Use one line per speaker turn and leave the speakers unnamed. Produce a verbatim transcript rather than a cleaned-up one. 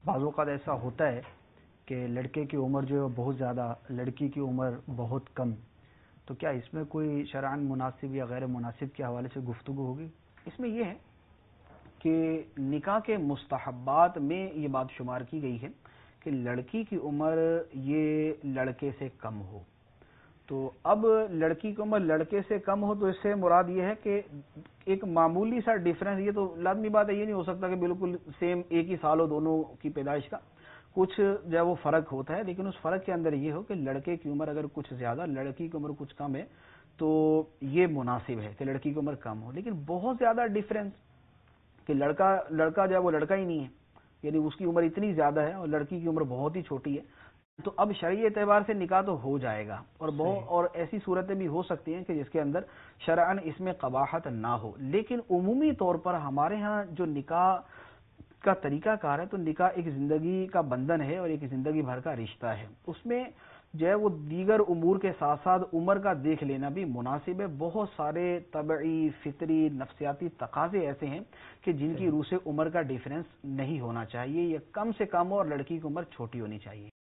بعض اوقات ایسا ہوتا ہے کہ لڑکے کی عمر جو ہے بہت زیادہ، لڑکی کی عمر بہت کم، تو کیا اس میں کوئی شرعاً مناسب یا غیر مناسب کے حوالے سے گفتگو ہوگی؟ اس میں یہ ہے کہ نکاح کے مستحبات میں یہ بات شمار کی گئی ہے کہ لڑکی کی عمر یہ لڑکے سے کم ہو۔ تو اب لڑکی کی عمر لڑکے سے کم ہو تو اس سے مراد یہ ہے کہ ایک معمولی سا ڈیفرنس، یہ تو لازمی بات ہے، یہ نہیں ہو سکتا کہ بالکل سیم ایک ہی سال ہو دونوں کی پیدائش کا، کچھ جو ہے وہ فرق ہوتا ہے، لیکن اس فرق کے اندر یہ ہو کہ لڑکے کی عمر اگر کچھ زیادہ، لڑکی کی عمر کچھ کم ہے تو یہ مناسب ہے کہ لڑکی کی عمر کم ہو۔ لیکن بہت زیادہ ڈیفرنس کہ لڑکا لڑکا جو ہے وہ لڑکا ہی نہیں ہے، یعنی اس کی عمر اتنی زیادہ ہے اور لڑکی کی عمر بہت ہی چھوٹی ہے، تو اب شرعی اعتبار سے نکاح تو ہو جائے گا، اور بہت اور ایسی صورتیں بھی ہو سکتی ہیں کہ جس کے اندر شرعاً اس میں قباحت نہ ہو۔ لیکن عمومی طور پر ہمارے ہاں جو نکاح کا طریقہ کار ہے تو نکاح ایک زندگی کا بندھن ہے اور ایک زندگی بھر کا رشتہ ہے، اس میں جو ہے وہ دیگر امور کے ساتھ ساتھ عمر کا دیکھ لینا بھی مناسب ہے۔ بہت سارے طبعی، فطری، نفسیاتی تقاضے ایسے ہیں کہ جن کی روح سے عمر کا ڈیفرنس نہیں ہونا چاہیے، یا کم سے کم ہو اور لڑکی کی عمر چھوٹی ہونی چاہیے۔